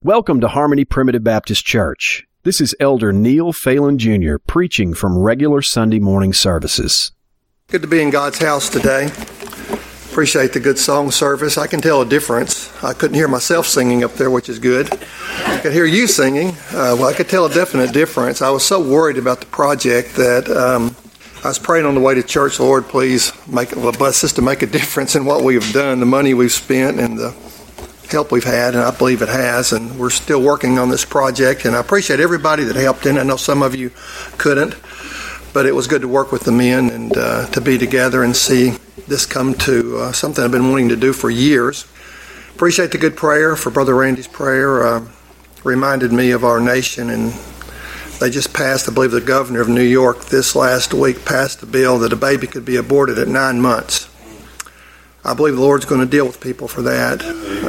Welcome to Harmony Primitive Baptist Church. This is Elder Neil Phelan Jr. preaching from regular Sunday morning services. Good to be in God's house today. Appreciate the good song service. I can tell a difference. I couldn't hear myself singing up there, which is good. I could hear you singing. I could tell a definite difference. I was so worried about the project that I was praying on the way to church, Lord, please bless us to make a difference in what we've done, the money we've spent, and the help we've had, and I believe it has, and we're still working on this project, and I appreciate everybody that helped in. I know some of you couldn't, but it was good to work with the men and to be together and see this come to something I've been wanting to do for years. Appreciate the good prayer for Brother Randy's prayer. Reminded me of our nation, and they just passed, I believe the governor of New York this last week passed a bill that a baby could be aborted at 9 months. I believe the Lord's going to deal with people for that.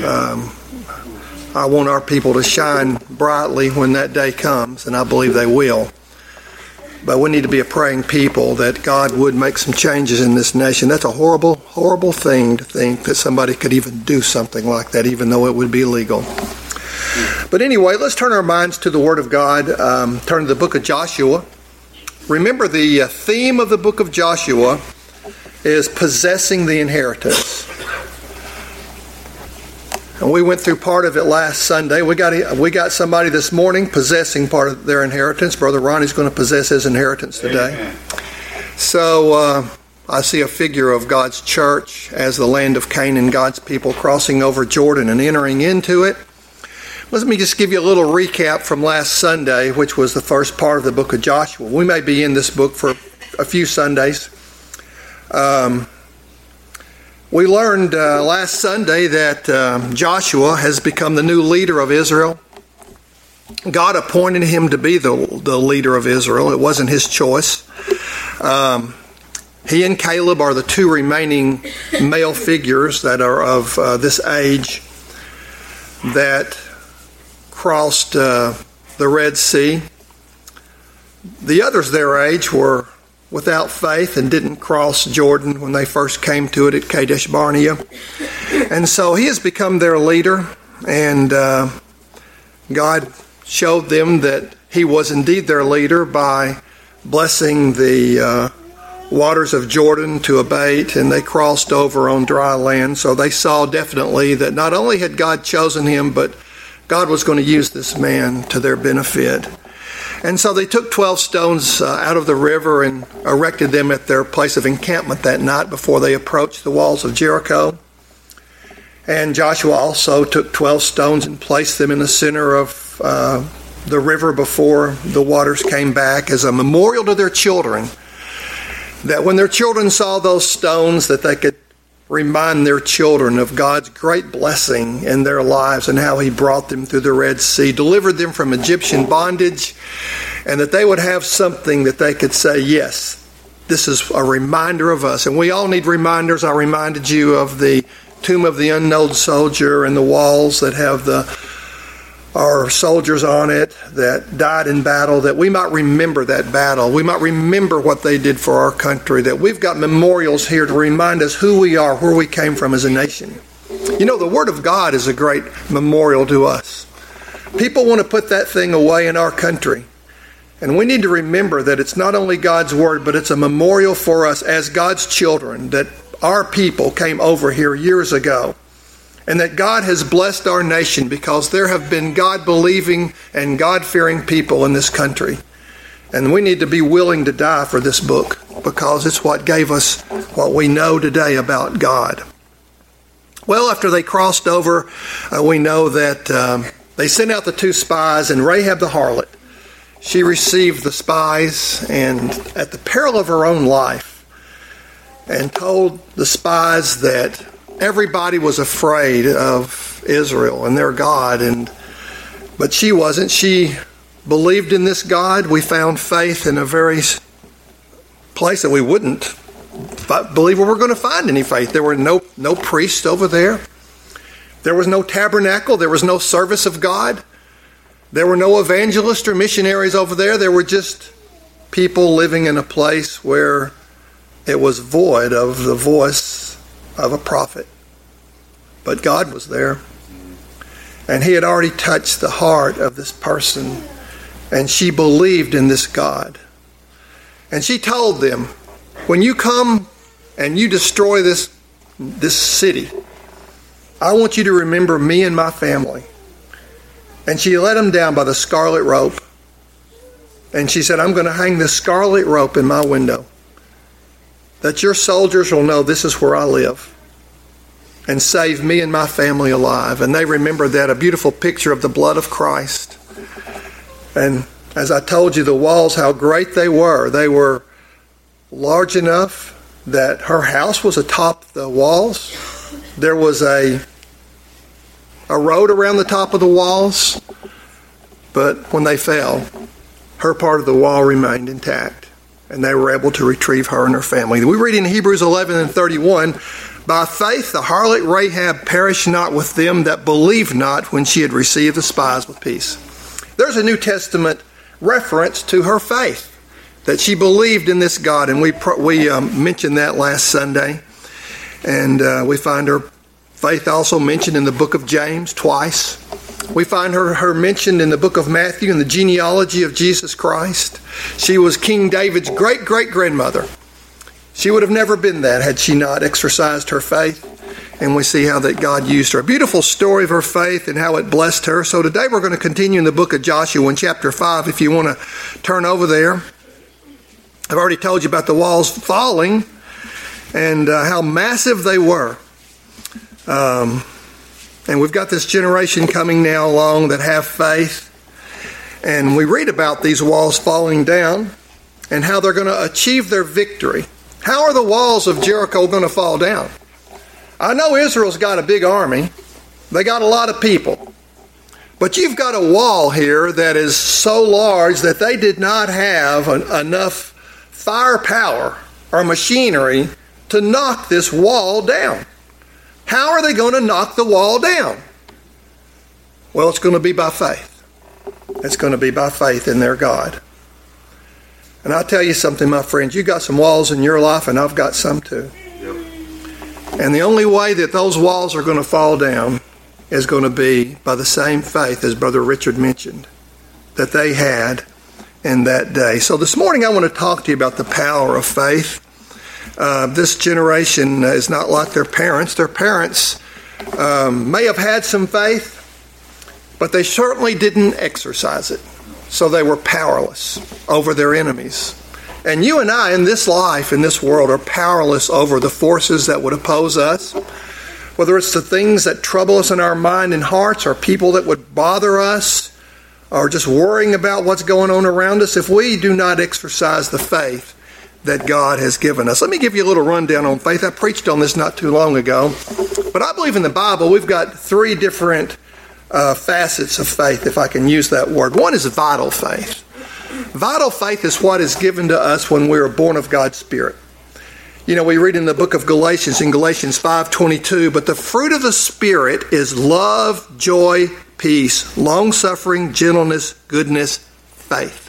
I want our people to shine brightly when that day comes, and I believe they will. But we need to be a praying people that God would make some changes in this nation. That's a horrible, horrible thing to think that somebody could even do something like that, even though it would be illegal. But anyway, let's turn our minds to the Word of God. Turn to the book of Joshua. Remember, the theme of the book of Joshua is possessing the inheritance. And we went through part of it last Sunday. We got somebody this morning possessing part of their inheritance. Brother Ronnie's going to possess his inheritance today. Amen. So I see a figure of God's church as the land of Canaan, God's people crossing over Jordan and entering into it. Let me just give you a little recap from last Sunday, which was the first part of the book of Joshua. We may be in this book for a few Sundays. We learned last Sunday that Joshua has become the new leader of Israel. God appointed him to be the leader of Israel. It wasn't his choice. He and Caleb are the two remaining male figures that are of this age that crossed the Red Sea. The others their age were without faith and didn't cross Jordan when they first came to it at Kadesh Barnea. And so he has become their leader, and God showed them that he was indeed their leader by blessing the waters of Jordan to abate, and they crossed over on dry land. So they saw definitely that not only had God chosen him, but God was going to use this man to their benefit. And so they took 12 stones out of the river and erected them at their place of encampment that night before they approached the walls of Jericho. And Joshua also took 12 stones and placed them in the center of the river before the waters came back as a memorial to their children, that when their children saw those stones, that they could remind their children of God's great blessing in their lives and how he brought them through the Red Sea, delivered them from Egyptian bondage, and that they would have something that they could say, yes, this is a reminder of us. And we all need reminders. I reminded you of the tomb of the unknown soldier and the walls that have our soldiers on it that died in battle, that we might remember that battle. We might remember what they did for our country, that we've got memorials here to remind us who we are, where we came from as a nation. You know, the Word of God is a great memorial to us. People want to put that thing away in our country. And we need to remember that it's not only God's Word, but it's a memorial for us as God's children, that our people came over here years ago. And that God has blessed our nation because there have been God-believing and God-fearing people in this country. And we need to be willing to die for this book because it's what gave us what we know today about God. Well, after they crossed over, we know that they sent out the two spies, and Rahab the harlot, she received the spies and at the peril of her own life and told the spies that everybody was afraid of Israel and their God, but she wasn't. She believed in this God. We found faith in a very place that we wouldn't believe we were going to find any faith. There were no priests over there. There was no tabernacle. There was no service of God. There were no evangelists or missionaries over there. There were just people living in a place where it was void of the voice of a prophet. But God was there. And he had already touched the heart of this person. And she believed in this God. And she told them, when you come and you destroy this city, I want you to remember me and my family. And she let them down by the scarlet rope. And she said, I'm going to hang this scarlet rope in my window, that your soldiers will know this is where I live, and save me and my family alive. And they remembered that, a beautiful picture of the blood of Christ. And as I told you, the walls, how great they were large enough that her house was atop the walls. There was a road around the top of the walls, but when they fell, her part of the wall remained intact, and they were able to retrieve her and her family. We read in Hebrews 11:31, by faith the harlot Rahab perished not with them that believed not when she had received the spies with peace. There's a New Testament reference to her faith, that she believed in this God, and we mentioned that last Sunday. And we find her faith also mentioned in the book of James twice. We find her mentioned in the book of Matthew in the genealogy of Jesus Christ. She was King David's great-great-grandmother. She would have never been that had she not exercised her faith. And we see how that God used her. A beautiful story of her faith and how it blessed her. So today we're going to continue in the book of Joshua in chapter 5, if you want to turn over there. I've already told you about the walls falling and how massive they were. And we've got this generation coming now along that have faith. And we read about these walls falling down and how they're going to achieve their victory. How are the walls of Jericho going to fall down? I know Israel's got a big army. They got a lot of people. But you've got a wall here that is so large that they did not have enough firepower or machinery to knock this wall down. How are they going to knock the wall down? Well, it's going to be by faith. It's going to be by faith in their God. And I'll tell you something, my friends. You got some walls in your life, and I've got some too. Yep. And the only way that those walls are going to fall down is going to be by the same faith as Brother Richard mentioned that they had in that day. So this morning I want to talk to you about the power of faith. This generation is not like their parents. Their parents may have had some faith, but they certainly didn't exercise it. So they were powerless over their enemies. And you and I in this life, in this world, are powerless over the forces that would oppose us. Whether it's the things that trouble us in our mind and hearts, or people that would bother us, or just worrying about what's going on around us, if we do not exercise the faith that God has given us. Let me give you a little rundown on faith. I preached on this not too long ago. But I believe in the Bible we've got three different facets of faith, if I can use that word. One is vital faith. Vital faith is what is given to us when we are born of God's Spirit. You know, we read in the book of Galatians, in Galatians 5:22, but the fruit of the Spirit is love, joy, peace, long-suffering, gentleness, goodness, faith.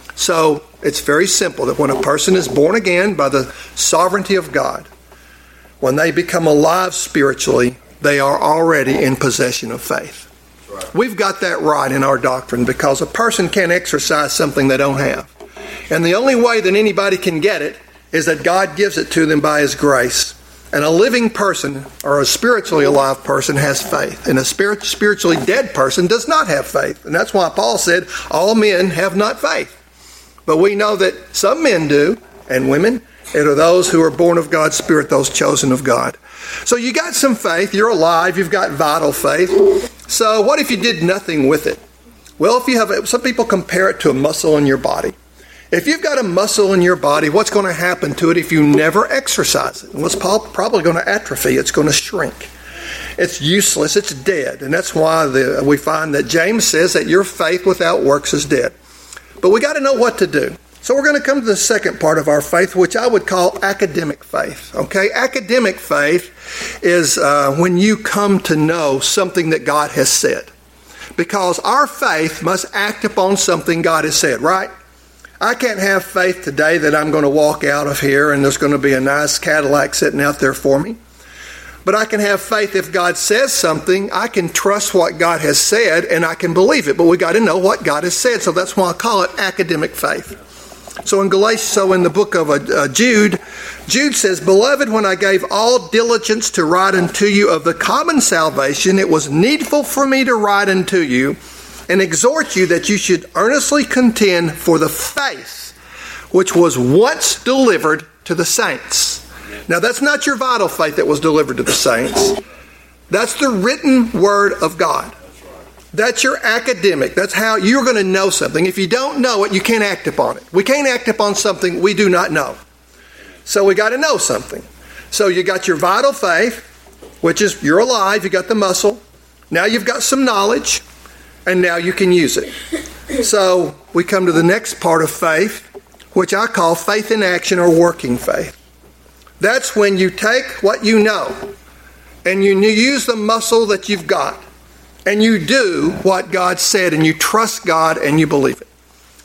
So it's very simple that when a person is born again by the sovereignty of God, when they become alive spiritually, they are already in possession of faith. Right. We've got that right in our doctrine because a person can't exercise something they don't have. And the only way that anybody can get it is that God gives it to them by His grace. And a living person or a spiritually alive person has faith. And a spiritually dead person does not have faith. And that's why Paul said, all men have not faith. But we know that some men do, and women. It are those who are born of God's Spirit, those chosen of God. So you got some faith. You're alive. You've got vital faith. So what if you did nothing with it? Well, if you have, some people compare it to a muscle in your body. If you've got a muscle in your body, what's going to happen to it if you never exercise it? Well, it's probably going to atrophy. It's going to shrink. It's useless. It's dead. And that's why we find that James says that your faith without works is dead. But we got to know what to do. So we're going to come to the second part of our faith, which I would call academic faith. Okay? Academic faith is when you come to know something that God has said. Because our faith must act upon something God has said, right? I can't have faith today that I'm going to walk out of here and there's going to be a nice Cadillac sitting out there for me. But I can have faith if God says something. I can trust what God has said and I can believe it. But we got to know what God has said. So that's why I call it academic faith. So in the book of Jude, Jude says, "Beloved, when I gave all diligence to write unto you of the common salvation, it was needful for me to write unto you and exhort you that you should earnestly contend for the faith which was once delivered to the saints." Now that's not your vital faith that was delivered to the saints. That's the written word of God. That's your academic. That's how you're going to know something. If you don't know it, you can't act upon it. We can't act upon something we do not know. So we got to know something. So you got your vital faith, which is you're alive, you got the muscle. Now you've got some knowledge, and now you can use it. So we come to the next part of faith, which I call faith in action or working faith. That's when you take what you know and you use the muscle that you've got and you do what God said and you trust God and you believe it.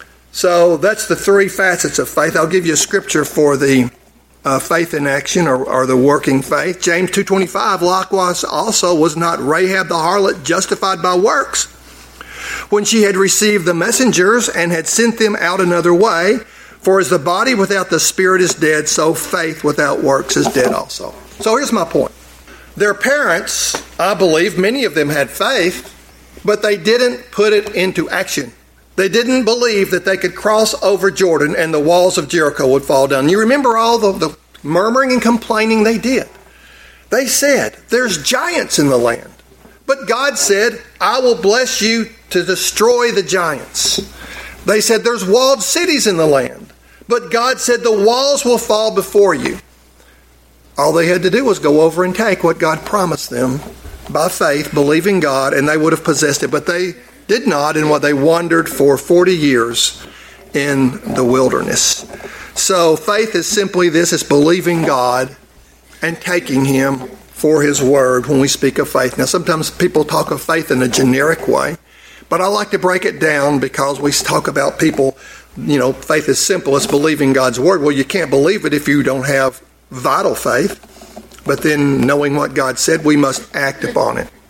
So that's the three facets of faith. I'll give you a scripture for the faith in action or the working faith. James 2:25, likewise also was not Rahab the harlot justified by works when she had received the messengers and had sent them out another way? For as the body without the spirit is dead, so faith without works is dead also. So here's my point. Their parents, I believe, many of them had faith, but they didn't put it into action. They didn't believe that they could cross over Jordan and the walls of Jericho would fall down. You remember all the murmuring and complaining they did. They said, there's giants in the land. But God said, I will bless you to destroy the giants. They said, there's walled cities in the land. But God said, the walls will fall before you. All they had to do was go over and take what God promised them by faith, believing God, and they would have possessed it. But they did not, and they wandered for 40 years in the wilderness. So faith is simply this, it's believing God and taking Him for His word when we speak of faith. Now sometimes people talk of faith in a generic way, but I like to break it down because we talk about people, faith is simple, it's believing God's word. Well, you can't believe it if you don't have vital faith, but then knowing what God said, we must act upon it.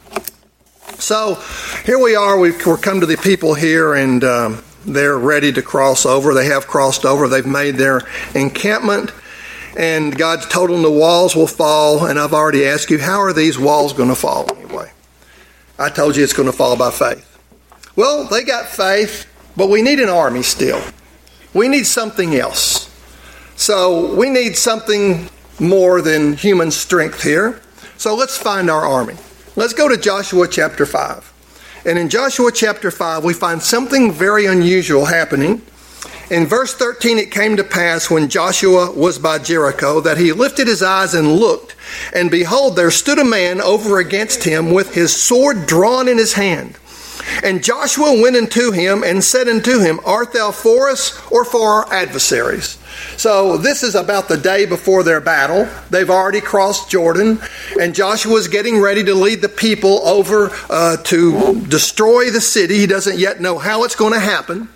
So here we are, we're come to the people here and they're ready to cross over. They have crossed over, they've made their encampment, and God's told them the walls will fall, and I've already asked you, how are these walls going to fall anyway? I told you it's going to fall by faith. Well, they got faith, but we need an army still. We need something else. So we need something more than human strength here. So let's find our army. Let's go to Joshua chapter 5. And in Joshua chapter 5, we find something very unusual happening. In verse 13, it came to pass when Joshua was by Jericho that he lifted his eyes and looked, and behold, there stood a man over against him with his sword drawn in his hand. And Joshua went unto him and said unto him, Art thou for us or for our adversaries? So this is about the day before their battle. They've already crossed Jordan, and Joshua is getting ready to lead the people over to destroy the city. He doesn't yet know how it's going to happen.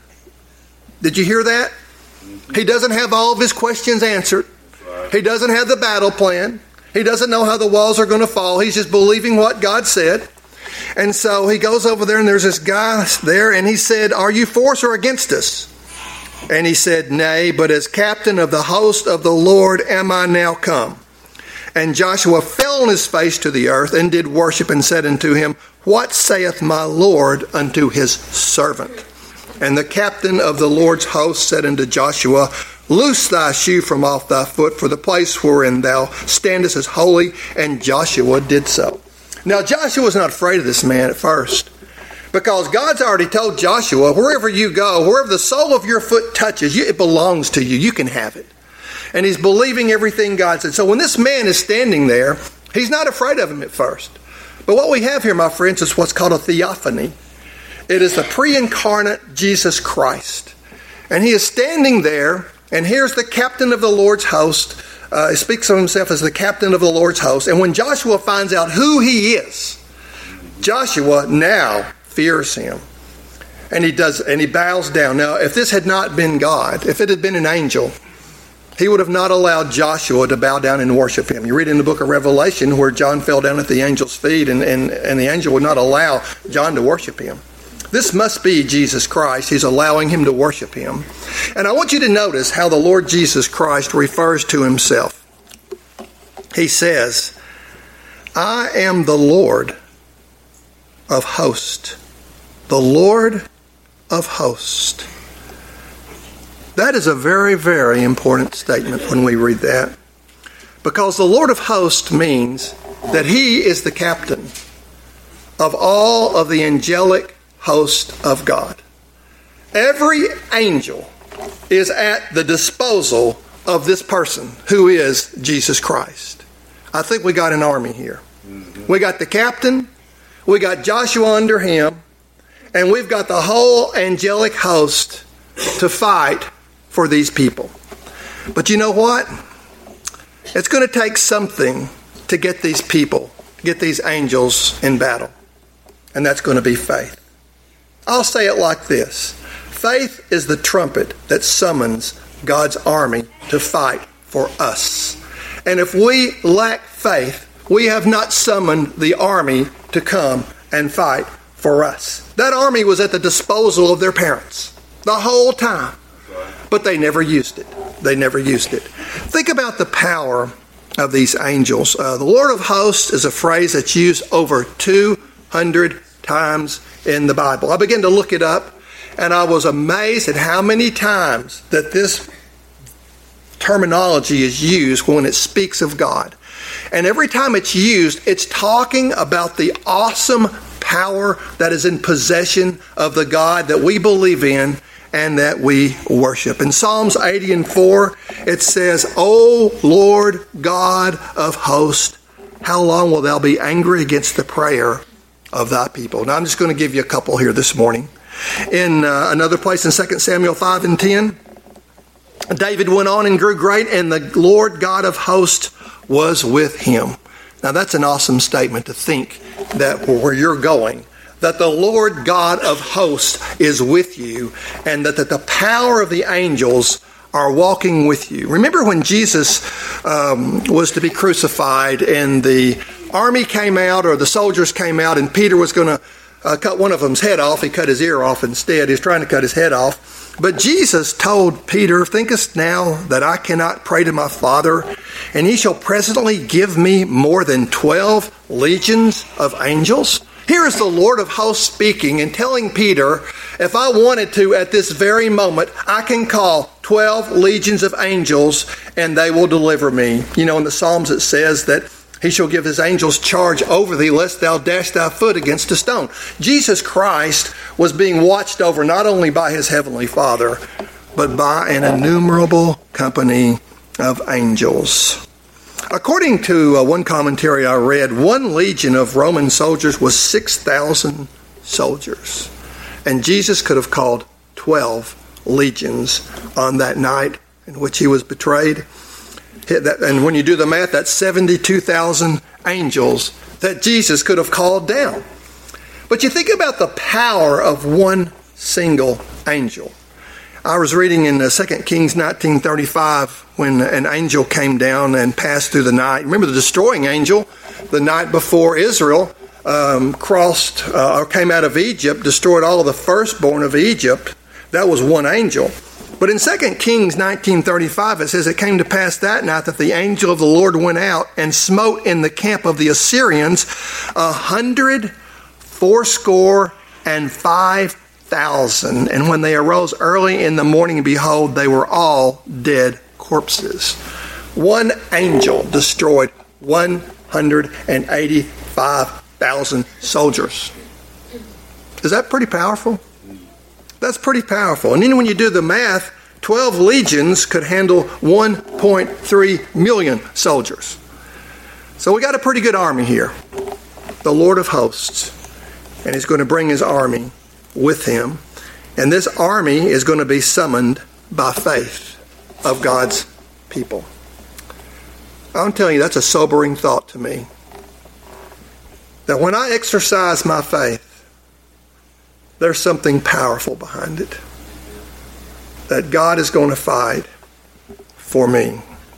Did you hear that? He doesn't have all of his questions answered. He doesn't have the battle plan. He doesn't know how the walls are going to fall. He's just believing what God said. And so he goes over there, and there's this guy there, and he said, Are you for us or against us? And he said, Nay, but as captain of the host of the Lord am I now come. And Joshua fell on his face to the earth and did worship and said unto him, What saith my Lord unto his servant? And the captain of the Lord's host said unto Joshua, Loose thy shoe from off thy foot, for the place wherein thou standest is holy. And Joshua did so. Now Joshua was not afraid of this man at first, because God's already told Joshua, wherever you go, wherever the sole of your foot touches, it belongs to you. You can have it. And he's believing everything God said. So when this man is standing there, he's not afraid of him at first. But what we have here, my friends, is what's called a theophany. It is the pre-incarnate Jesus Christ. And he is standing there, and here's the captain of the Lord's host. He speaks of himself as the captain of the Lord's host. And when Joshua finds out who he is, Joshua now fears him. And he bows down. Now, if this had not been God, if it had been an angel, He would have not allowed Joshua to bow down and worship him. You read in the book of Revelation where John fell down at the angel's feet and the angel would not allow John to worship him. This must be Jesus Christ. He's allowing him to worship him. And I want you to notice how the Lord Jesus Christ refers to himself. He says, I am the Lord of hosts. The Lord of hosts. That is a very, very important statement when we read that. Because the Lord of hosts means that he is the captain of all of the angelic host of God. Every angel is at the disposal of this person who is Jesus Christ. I think we got an army here. We got the captain, we got Joshua under him, and we've got the whole angelic host to fight for these people. But you know what? It's going to take something to get these people, get these angels in battle. And that's going to be faith. I'll say it like this. Faith is the trumpet that summons God's army to fight for us. And if we lack faith, we have not summoned the army to come and fight for us. That army was at the disposal of their parents the whole time. But they never used it. They never used it. Think about the power of these angels. The Lord of hosts is a phrase that's used over 200 times in the Bible. I began to look it up, and I was amazed at how many times that this terminology is used when it speaks of God. And every time it's used, it's talking about the awesome power that is in possession of the God that we believe in and that we worship. In Psalms 80:4, it says, O Lord God of hosts, how long will thou be angry against the prayer of thy people? Now I'm just going to give you a couple here this morning. In another place in 2 Samuel 5:10, David went on and grew great, and the Lord God of hosts was with him. Now that's an awesome statement to think that where you're going, that the Lord God of hosts is with you, and that the power of the angels are walking with you. Remember when Jesus was to be crucified and the army came out, or the soldiers came out, and Peter was going to cut one of them's head off. He cut his ear off instead. He was trying to cut his head off. But Jesus told Peter, thinkest now that I cannot pray to my Father, and he shall presently give me more than 12 legions of angels? Here is the Lord of hosts speaking and telling Peter, if I wanted to at this very moment, I can call 12 legions of angels and they will deliver me. You know, in the Psalms it says that he shall give his angels charge over thee, lest thou dash thy foot against a stone. Jesus Christ was being watched over not only by his heavenly Father, but by an innumerable company of angels. According to one commentary I read, one legion of Roman soldiers was 6,000 soldiers. And Jesus could have called 12 legions on that night in which he was betrayed. And when you do the math, that's 72,000 angels that Jesus could have called down. But you think about the power of one single angel. I was reading in 2 Kings 19:35 when an angel came down and passed through the night. Remember the destroying angel, the night before Israel came out of Egypt, destroyed all of the firstborn of Egypt. That was one angel. But in 2 Kings 19:35 it says, it came to pass that night that the angel of the Lord went out and smote in the camp of the Assyrians 185,000. And when they arose early in the morning, behold, they were all dead corpses. One angel destroyed 185,000 soldiers. Is that pretty powerful? That's pretty powerful. And then when you do the math, 12 legions could handle 1.3 million soldiers. So we got a pretty good army here. The Lord of hosts. And he's going to bring his army with him. And this army is going to be summoned by faith of God's people. I'm telling you, that's a sobering thought to me. That when I exercise my faith, there's something powerful behind it. That God is going to fight for me.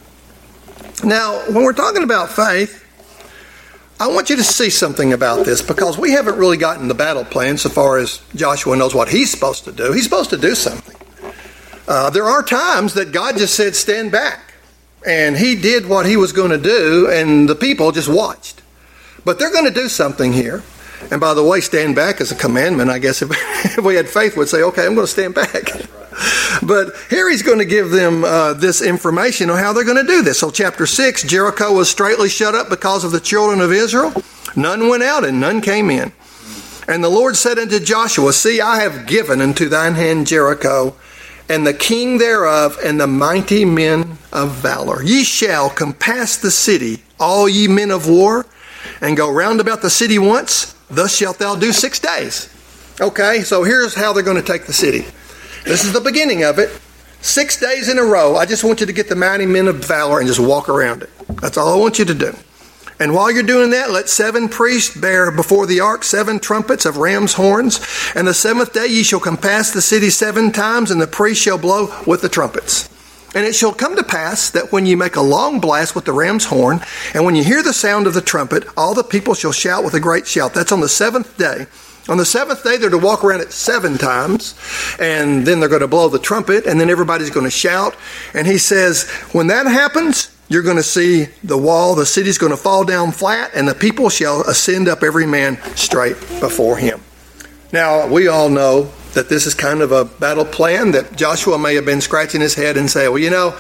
Now, when we're talking about faith, I want you to see something about this, because we haven't really gotten the battle plan so far as Joshua knows what he's supposed to do. He's supposed to do something. There are times that God just said, stand back. And he did what he was going to do, and the people just watched. But they're going to do something here. And by the way, stand back is a commandment. I guess if we had faith, we'd say, okay, I'm going to stand back. But here he's going to give them this information on how they're going to do this. So chapter 6, Jericho was straitly shut up because of the children of Israel. None went out and none came in. And the Lord said unto Joshua, see, I have given into thine hand Jericho, and the king thereof, and the mighty men of valor. Ye shall compass the city, all ye men of war, and go round about the city once. Thus shalt thou do 6 days. Okay, so here's how they're going to take the city. This is the beginning of it. 6 days in a row. I just want you to get the mighty men of valor and just walk around it. That's all I want you to do. And while you're doing that, let 7 priests bear before the ark 7 trumpets of ram's horns. And the 7th day ye shall compass the city 7 times, and the priests shall blow with the trumpets. And it shall come to pass that when you make a long blast with the ram's horn, and when you hear the sound of the trumpet, all the people shall shout with a great shout. That's on the 7th day. On the 7th day, they're to walk around it 7 times, and then they're going to blow the trumpet, and then everybody's going to shout. And he says, when that happens, you're going to see the wall, the city's going to fall down flat, and the people shall ascend up every man straight before him. Now, we all know that this is kind of a battle plan that Joshua may have been scratching his head and say, well, you know,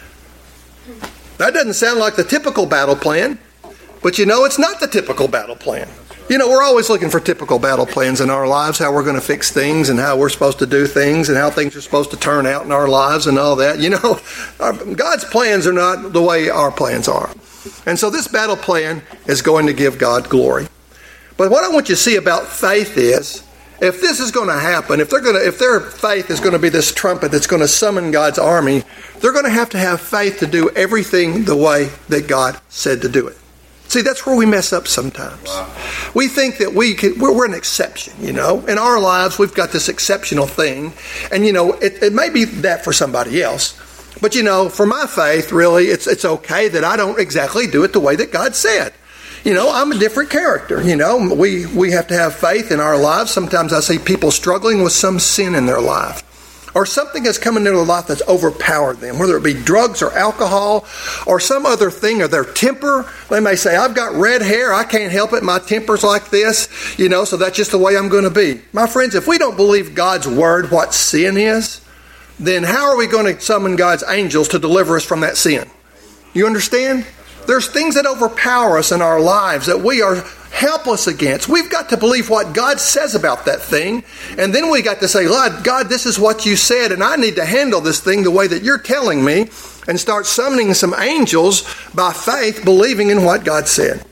that doesn't sound like the typical battle plan. But you know, it's not the typical battle plan. You know, we're always looking for typical battle plans in our lives, how we're going to fix things and how we're supposed to do things and how things are supposed to turn out in our lives and all that. You know, God's plans are not the way our plans are. And so this battle plan is going to give God glory. But what I want you to see about faith is, if this is going to happen, if their faith is going to be this trumpet that's going to summon God's army, they're going to have faith to do everything the way that God said to do it. See, that's where we mess up sometimes. Wow. We think that we're an exception, you know. In our lives, we've got this exceptional thing. And, you know, it may be that for somebody else. But, you know, for my faith, really, it's okay that I don't exactly do it the way that God said. You know, I'm a different character, you know. We have to have faith in our lives. Sometimes I see people struggling with some sin in their life. Or something has come into their life that's overpowered them, whether it be drugs or alcohol or some other thing, or their temper. They may say, I've got red hair, I can't help it, my temper's like this, you know, so that's just the way I'm going to be. My friends, if we don't believe God's word, what sin is, then how are we going to summon God's angels to deliver us from that sin? You understand? There's things that overpower us in our lives that we are helpless against. We've got to believe what God says about that thing. And then we got to say, God, this is what you said, and I need to handle this thing the way that you're telling me, and start summoning some angels by faith, believing in what God said.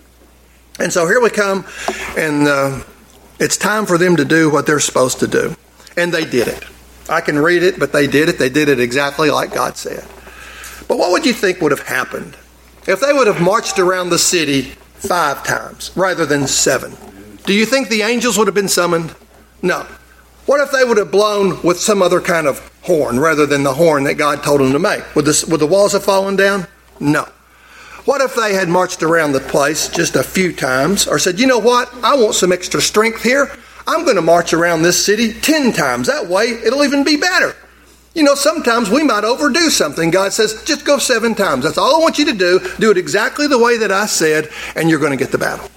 And so here we come, and it's time for them to do what they're supposed to do. And they did it. I can read it, but they did it. They did it exactly like God said. But what would you think would have happened if they would have marched around the city 5 times rather than 7? Do you think the angels would have been summoned? No. What if they would have blown with some other kind of horn rather than the horn that God told them to make? Would the walls have fallen down? No. What if they had marched around the place just a few times, or said, you know what, I want some extra strength here. I'm going to march around this city 10 times. That way it'll even be better. You know, sometimes we might overdo something. God says, just go 7 times. That's all I want you to do. Do it exactly the way that I said, and you're going to get the battle.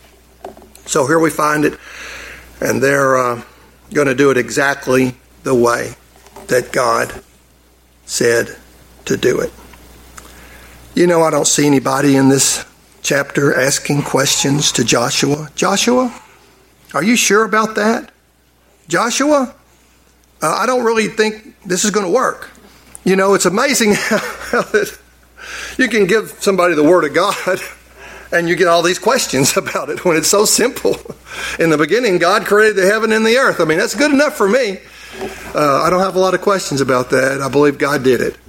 So here we find it, and they're going to do it exactly the way that God said to do it. You know, I don't see anybody in this chapter asking questions to Joshua. Joshua, are you sure about that? Joshua, I don't really think this is going to work. You know, it's amazing how you can give somebody the Word of God and you get all these questions about it when it's so simple. In the beginning, God created the heaven and the earth. I mean, that's good enough for me. I don't have a lot of questions about that. I believe God did it.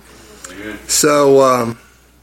So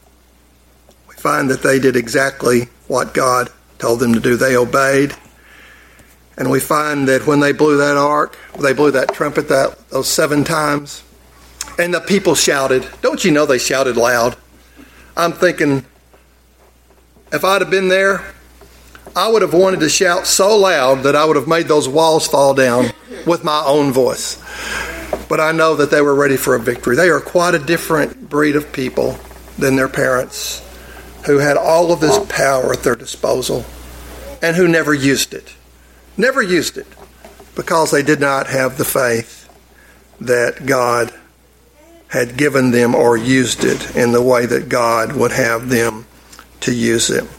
we find that they did exactly what God told them to do. They obeyed. And we find that when they blew that ark, they blew that trumpet those 7 times, And the people shouted. Don't you know they shouted loud? I'm thinking, if I'd have been there, I would have wanted to shout so loud that I would have made those walls fall down with my own voice. But I know that they were ready for a victory. They are quite a different breed of people than their parents, who had all of this power at their disposal and who never used it. Never used it because they did not have the faith that God had given them or used it in the way that God would have them to use it.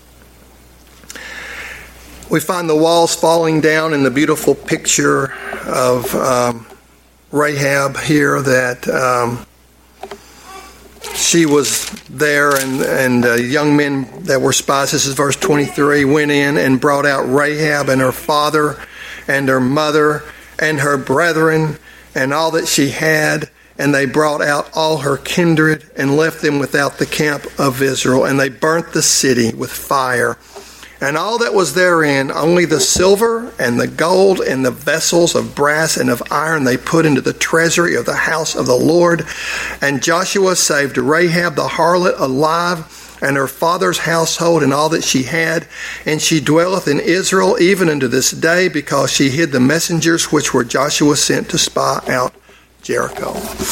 We find the walls falling down in the beautiful picture of Rahab here, that she was there, and young men that were spies, this is verse 23, went in and brought out Rahab and her father and her mother and her brethren and all that she had, and they brought out all her kindred and left them without the camp of Israel, and they burnt the city with fire. And all that was therein, only the silver and the gold and the vessels of brass and of iron, they put into the treasury of the house of the Lord. And Joshua saved Rahab the harlot alive, and her father's household and all that she had. And she dwelleth in Israel even unto this day, because she hid the messengers which were Joshua sent to spy out Jericho.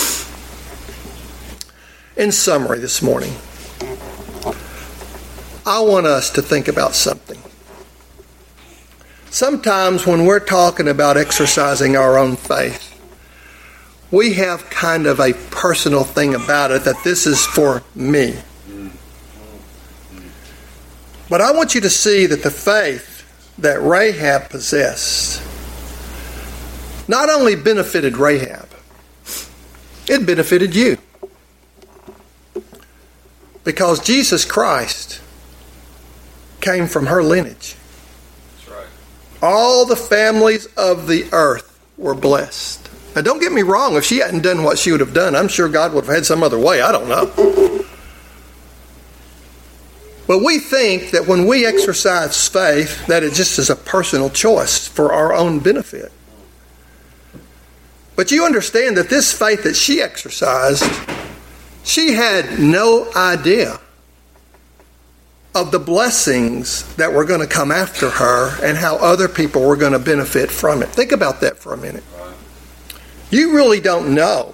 In summary this morning, I want us to think about something. Sometimes when we're talking about exercising our own faith, we have kind of a personal thing about it, that this is for me. But I want you to see that the faith that Rahab possessed not only benefited Rahab, it benefited you. Because Jesus Christ came from her lineage. That's right. All the families of the earth were blessed. Now don't get me wrong, if she hadn't done what she would have done, I'm sure God would have had some other way. I don't know. But we think that when we exercise faith, that it just is a personal choice for our own benefit. But you understand that this faith that she exercised, she had no idea of the blessings that were going to come after her and how other people were going to benefit from it. Think about that for a minute. You really don't know.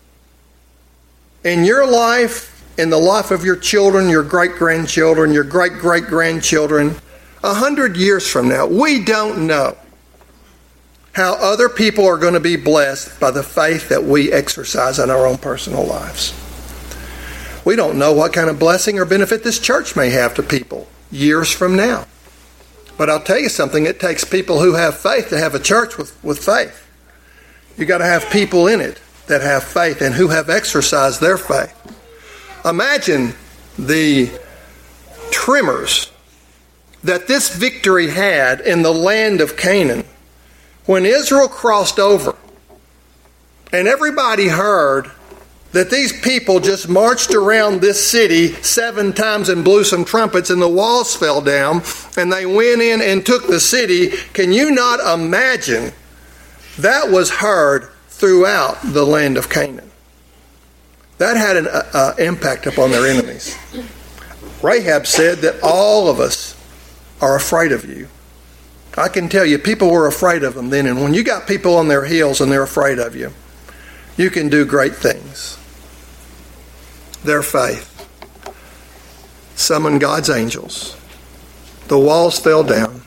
In your life, in the life of your children, your great-grandchildren, your great-great-grandchildren, 100 years from now, we don't know how other people are going to be blessed by the faith that we exercise in our own personal lives. We don't know what kind of blessing or benefit this church may have to people years from now. But I'll tell you something, it takes people who have faith to have a church with faith. You got to have people in it that have faith and who have exercised their faith. Imagine the tremors that this victory had in the land of Canaan when Israel crossed over and everybody heard that these people just marched around this city 7 times and blew some trumpets and the walls fell down and they went in and took the city. Can you not imagine? That was heard throughout the land of Canaan. That had an impact upon their enemies. Rahab said that all of us are afraid of you. I can tell you, people were afraid of them then, and when you got people on their heels and they're afraid of you, you can do great things. Their faith summoned God's angels. The walls fell down.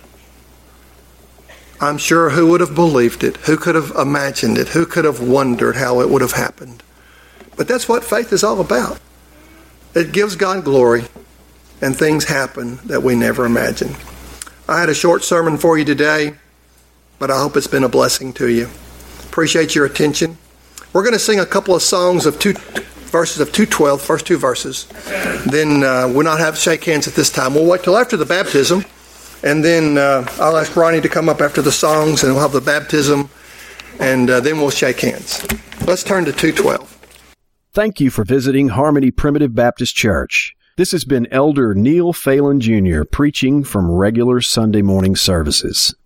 I'm sure who would have believed it? Who could have imagined it? Who could have wondered how it would have happened? But that's what faith is all about. It gives God glory, and things happen that we never imagined. I had a short sermon for you today, but I hope it's been a blessing to you. Appreciate your attention. We're going to sing a couple of songs of verses of 212, first 2 verses. Then we'll not have shake hands at this time. We'll wait till after the baptism, and then I'll ask Ronnie to come up after the songs, and we'll have the baptism, and then we'll shake hands. Let's turn to 212. Thank you for visiting Harmony Primitive Baptist Church. This has been Elder Neil Phelan Jr. preaching from regular Sunday morning services.